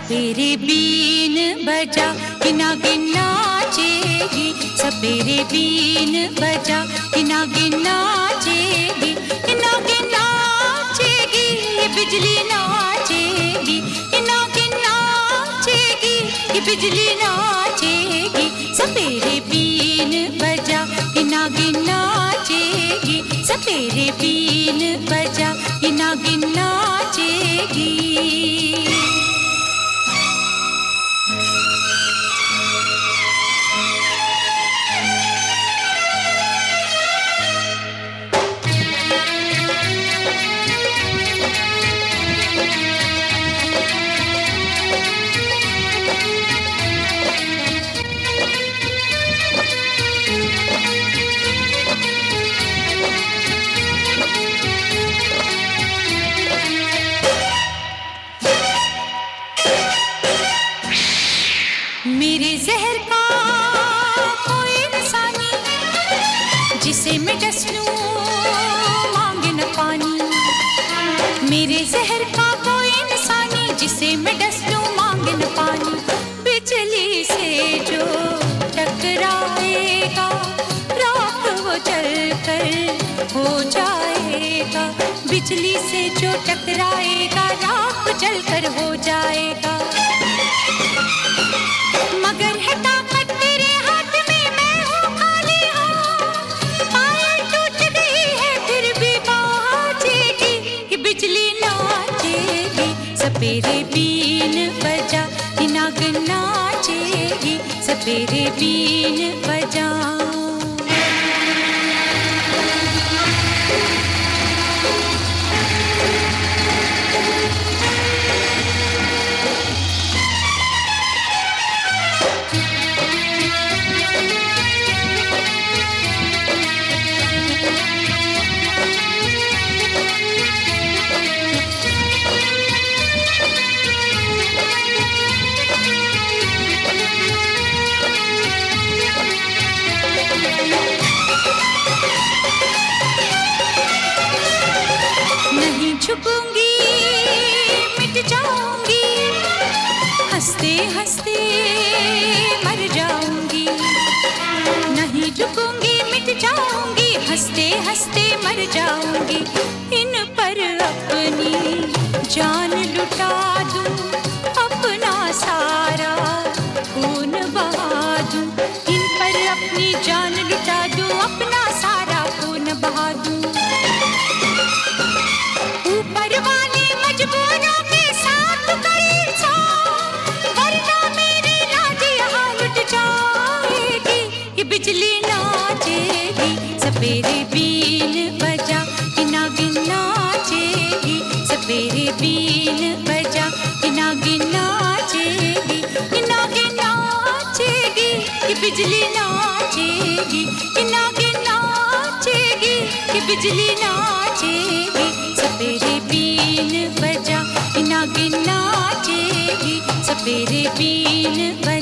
सपेरे बीन बजा कि नागिन नाचेगी, सपेरे बीन बजा कि नागिन नाचेगी, कि नागिन नाचेगी, ये बिजली नाचेगी, कि नागिन नाचेगी, ये बिजली नाचेगी। सपेरे बीन बजा कि नागिन नाचेगी, सपेरे बीन बजा कि नागिन नाचेगी। मेरे जहर का कोई निशानी, जिसे मैं डस लूं मांगे न पानी। मेरे जहर का कोई निशानी, जिसे मैं डस लूं मांगे न पानी। बिजली से जो टकराएगा राख वो जलकर हो जाएगा। बिजली से जो टकराएगा राख जलकर हो जाएगा। मगर है ताकत तेरे हाथ में, मैं हूँ खाली हाथ। पायल टूट गई है फिर भी बाजेगी, ये बिजली नाचेगी। सपेरे बीन बजा कि नागिन नाचेगी, सपेरे बीन बजा। झुकूंगी मिट जाऊंगी, हंसते हंसते मर जाऊंगी। नहीं झुकूंगी मिट जाऊंगी, हंसते हंसते मर जाऊंगी। इन पर अपनी जान लुटा दूं, अपना सारा खून बहा दूं। इन पर अपनी जान लुटा दूं, अपना सारा खून बहा दूं। ऊपर वाले मजबूरों के साथ कर इंसान, वरना मेरी लाज यहाँ लुट जाएगी, ये बिजली नाचेगी। सपेरे बीन बजा कि नागिन नाचेगी, सपेरे बीन बजा कि नागिन नाचेगी, कि नागिन नाचेगी, ये बिजली नाचेगी, कि नागिन नाचेगी, ये बिजली नाचेगी। सपेरे बीन बजा कि नागिन नाचेगी, सपेरे बीन बजा।